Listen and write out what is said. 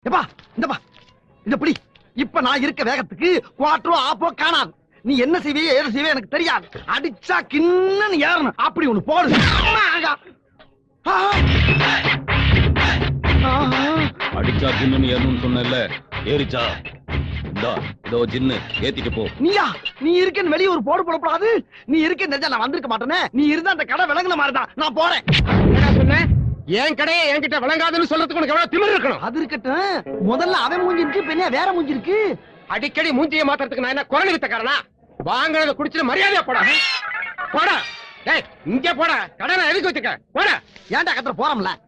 எப்பா இந்தப்பா இந்த பிடி. இப்ப நான் இருக்க வேகத்துக்கு குவாட்டரோ ஆப்போ காணாது. நீ என்ன செய்வியோ ஏது செய்வியோ எனக்கு தெரியாது. அடிச்சா கிண்ணன்னு ஏறணும். அப்படி ஒண்ணு போடு. அடிச்சா கிண்ணன்னு ஏறணும்னு சொன்னல, ஏறிச்சா? இந்தா இதோ ஜின்னு ஏத்திட்டு போ. நீயா? நீ இருக்கேன்னு வெளியே ஒரு போடு போடக்கூடாது. நீ இருக்கேன்னு தெரிஞ்சா நான் வந்திருக்க மாட்டேனே. நீ இருந்தா அந்த கடை விளங்குன மாதிரிதான். நான் போறேன். என்ன சொன்ன? என் கடையை என்கிட்ட விளங்காதுன்னு சொல்றதுக்கு உனக்கு எவ்வளவு திமிரு இருக்கணும்? அது இருக்கட்டும். முதல்ல அவன் மூஞ்சி இருக்கு, பின்ன வேற மூஞ்சி இருக்கு. அடிக்கடி மூஞ்சியை மாத்துறதுக்கு நான் என்ன குரல் வித்தக்காரனா? வாங்குறத குடிச்சிட்டு மரியாதையா போடா. போடா. டேய் இங்க போடா. கடனை எதுக்கு வச்சுக்க? போடா. ஏன்டா கத்துற போறோம்ல?